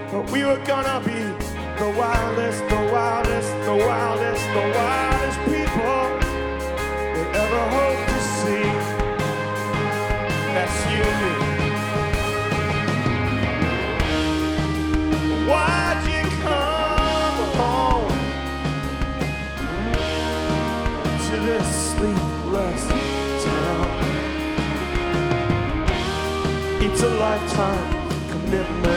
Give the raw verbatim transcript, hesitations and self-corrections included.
But we were gonna be the wildest, the wildest, the wildest, the wildest people they ever hope to see. That's you and me. Why'd you come home to this sleepless town? It's a lifetime commitment.